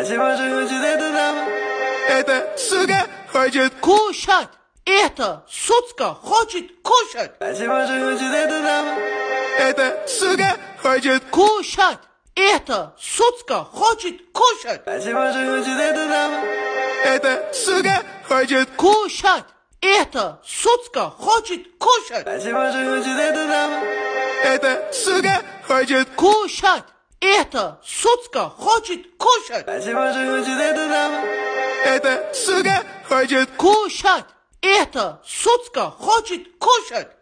Спасибо, что хочет это дама. Эта сука хочет кушать. Эта сука хочет кушать. Спасибо, что хочет это дама. Эта сука хочет кушать. Эта сука хочет кушать. Спасибо, что хочет это дама. Эта сука хочет кушать. Эта сука хочет кушать. Спасибо, что хочет это дама. Эта сука хочет кушать. Эта сука хочет кушать. Спасибо, что хочет это дама. Эта сука хочет кушать. Эта сука хочет кушать.